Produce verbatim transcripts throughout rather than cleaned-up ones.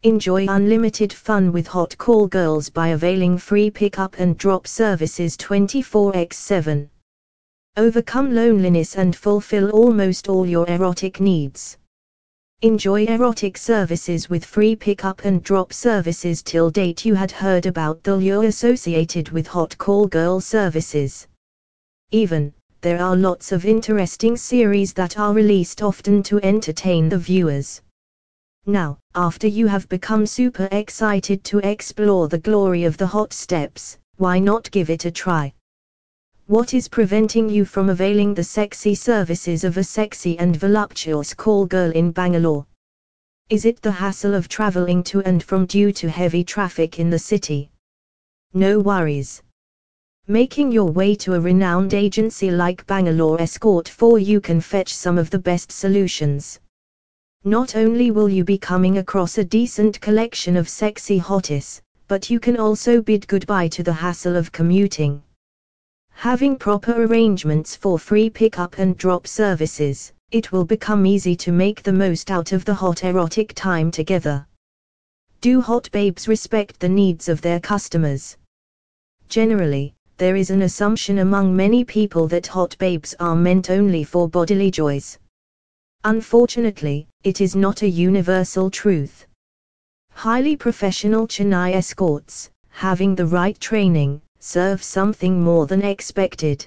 Enjoy unlimited fun with Hot Call Girls by availing free pickup and drop services twenty-four by seven. Overcome loneliness and fulfill almost all your erotic needs. Enjoy erotic services with free pickup and drop services. Till date you had heard about the lure associated with Hot Call Girl services. Even, there are lots of interesting series that are released often to entertain the viewers. Now, after you have become super excited to explore the glory of the hot steps, why not give it a try? What is preventing you from availing the sexy services of a sexy and voluptuous call girl in Bangalore? Is it the hassle of traveling to and from due to heavy traffic in the city? No worries. Making your way to a renowned agency like Bangalore Escort for you can fetch some of the best solutions. Not only will you be coming across a decent collection of sexy hotties, but you can also bid goodbye to the hassle of commuting. Having proper arrangements for free pickup and drop services, it will become easy to make the most out of the hot erotic time together. Do hot babes respect the needs of their customers? Generally, there is an assumption among many people that hot babes are meant only for bodily joys. Unfortunately, it is not a universal truth. Highly professional Chennai escorts, having the right training, serve something more than expected.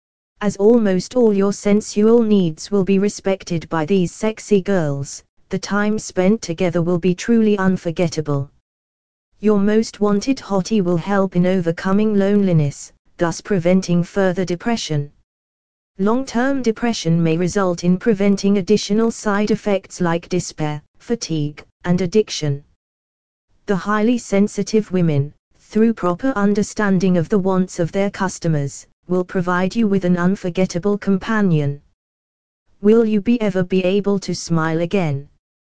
As almost all your sensual needs will be respected by these sexy girls, the time spent together will be truly unforgettable. Your most wanted hottie will help in overcoming loneliness, thus preventing further depression. Long-term depression may result in preventing additional side effects like despair, fatigue, and addiction. The highly sensitive women, through proper understanding of the wants of their customers, will provide you with an unforgettable companion. Will you be ever be able to smile again?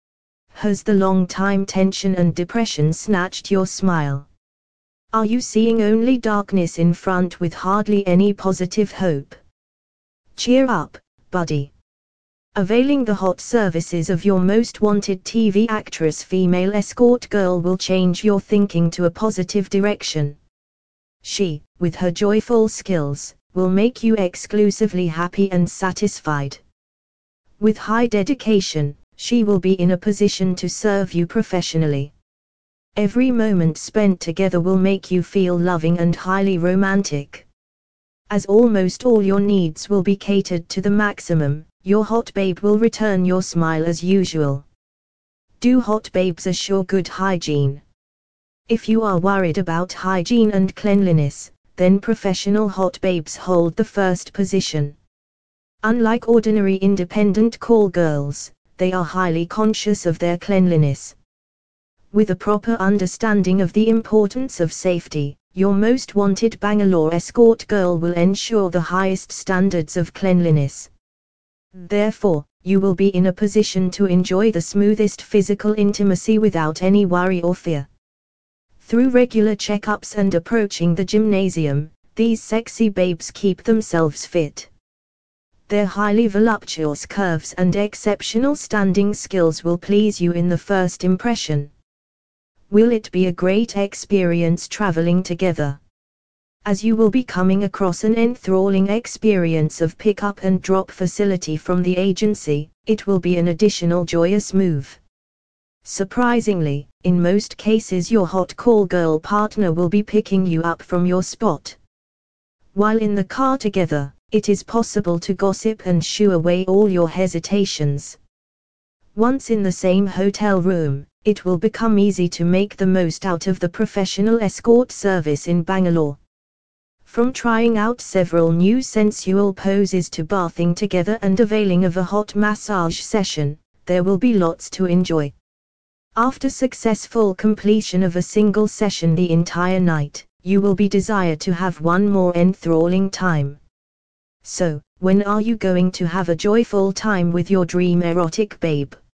Has the long-time tension and depression snatched your smile? Are you seeing only darkness in front with hardly any positive hope? Cheer up, buddy. Availing the hot services of your most wanted T V actress female escort girl will change your thinking to a positive direction. She, with her joyful skills, will make you exclusively happy and satisfied. With high dedication, she will be in a position to serve you professionally. Every moment spent together will make you feel loving and highly romantic. As almost all your needs will be catered to the maximum, your hot babe will return your smile as usual. Do hot babes assure good hygiene? If you are worried about hygiene and cleanliness, then professional hot babes hold the first position. Unlike ordinary independent call girls, they are highly conscious of their cleanliness. With a proper understanding of the importance of safety, your most wanted Bangalore escort girl will ensure the highest standards of cleanliness. Therefore, you will be in a position to enjoy the smoothest physical intimacy without any worry or fear. Through regular checkups and approaching the gymnasium, these sexy babes keep themselves fit. Their highly voluptuous curves and exceptional standing skills will please you in the first impression. Will it be a great experience traveling together? As you will be coming across an enthralling experience of pick-up and drop facility from the agency, it will be an additional joyous move. Surprisingly, in most cases your hot call girl partner will be picking you up from your spot. While in the car together, it is possible to gossip and shoo away all your hesitations. Once in the same hotel room, it will become easy to make the most out of the professional escort service in Bangalore. From trying out several new sensual poses to bathing together and availing of a hot massage session, there will be lots to enjoy. After successful completion of a single session the entire night, you will be desired to have one more enthralling time. So, when are you going to have a joyful time with your dream erotic babe?